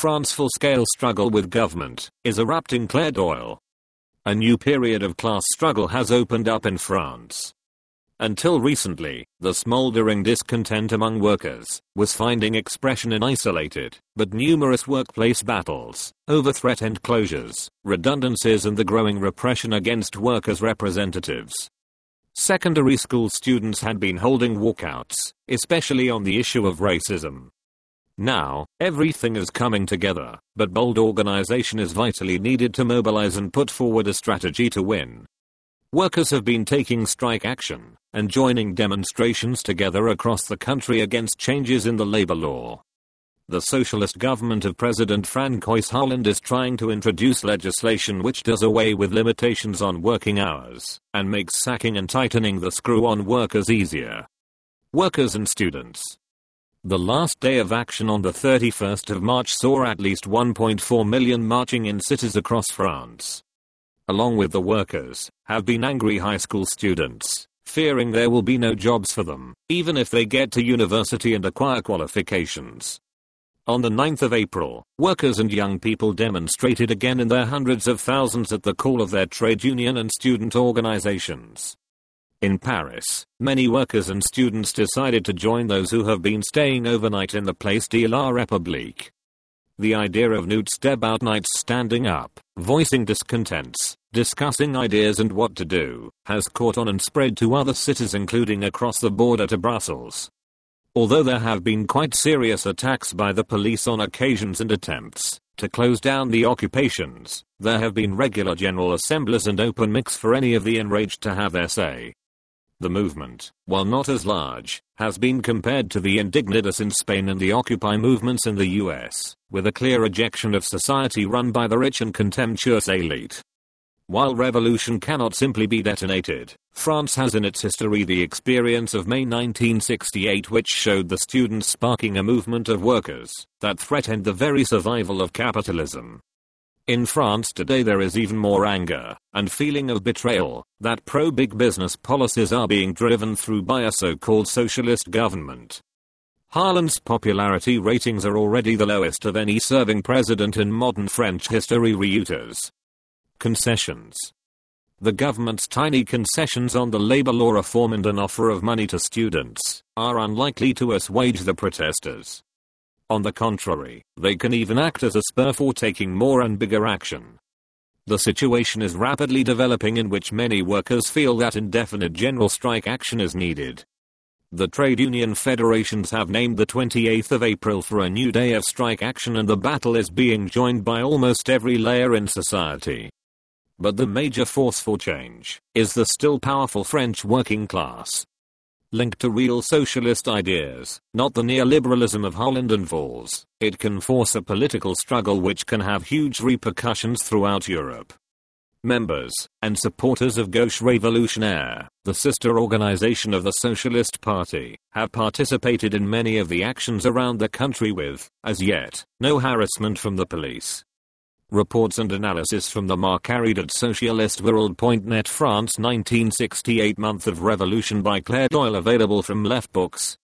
France's full-scale struggle with government is erupting. Claire Doyle. A new period of class struggle has opened up in France. Until recently, the smoldering discontent among workers was finding expression in isolated but numerous workplace battles over threatened closures, redundancies, and the growing repression against workers' representatives. Secondary school students had been holding walkouts, especially on the issue of racism. Now, everything is coming together, but bold organization is vitally needed to mobilize and put forward a strategy to win. Workers have been taking strike action and joining demonstrations together across the country against changes in the labor law. The socialist government of President Francois Hollande is trying to introduce legislation which does away with limitations on working hours and makes sacking and tightening the screw on workers easier. Workers and students. The last day of action on the 31st of March saw at least 1.4 million marching in cities across France. Along with the workers, have been angry high school students, fearing there will be no jobs for them, even if they get to university and acquire qualifications. On the 9th of April, workers and young people demonstrated again in their hundreds of thousands at the call of their trade union and student organizations. In Paris, many workers and students decided to join those who have been staying overnight in the Place de la République. The idea of nude step-out nights, standing up, voicing discontents, discussing ideas and what to do, has caught on and spread to other cities, including across the border to Brussels. Although there have been quite serious attacks by the police on occasions and attempts to close down the occupations, there have been regular general assemblies and open mics for any of the enraged to have their say. The movement, while not as large, has been compared to the Indignados in Spain and the Occupy movements in the US, with a clear rejection of society run by the rich and contemptuous elite. While revolution cannot simply be detonated, France has in its history the experience of May 1968, which showed the students sparking a movement of workers that threatened the very survival of capitalism. In France today there is even more anger and feeling of betrayal that pro-big business policies are being driven through by a so-called socialist government. Hollande's popularity ratings are already the lowest of any serving president in modern French history. Reuters. Concessions. The government's tiny concessions on the labor law reform and an offer of money to students are unlikely to assuage the protesters. On the contrary, they can even act as a spur for taking more and bigger action. The situation is rapidly developing in which many workers feel that indefinite general strike action is needed. The trade union federations have named the 28th of April for a new day of strike action, and the battle is being joined by almost every layer in society. But the major force for change is the still powerful French working class. Linked to real socialist ideas, not the neoliberalism of Hollande and Valls, it can force a political struggle which can have huge repercussions throughout Europe. Members and supporters of Gauche Révolutionnaire, the sister organization of the Socialist Party, have participated in many of the actions around the country with, as yet, no harassment from the police. Reports and analysis from the Marcaride at socialistworld.net. France 1968 Month of Revolution by Claire Doyle, available from Left Books.